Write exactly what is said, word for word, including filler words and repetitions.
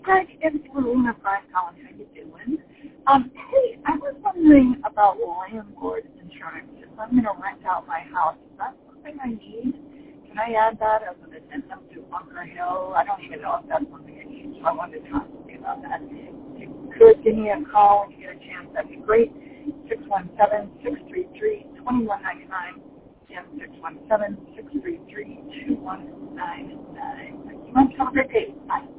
Greg, it's Luna Brian Collins. How you doing? Um, hey, I was wondering about landlord insurance. If I'm going to rent out my house, is that something I need? Can I add that as an addendum to Bunker Hill? I don't even know if that's something I need, so I wanted to talk to you about that. If you could give me a call when you get a chance, that'd be great. six one seven, six three three, two one nine nine and six one seven, six three three, two one nine nine. Thank you much. Have a great day. Bye.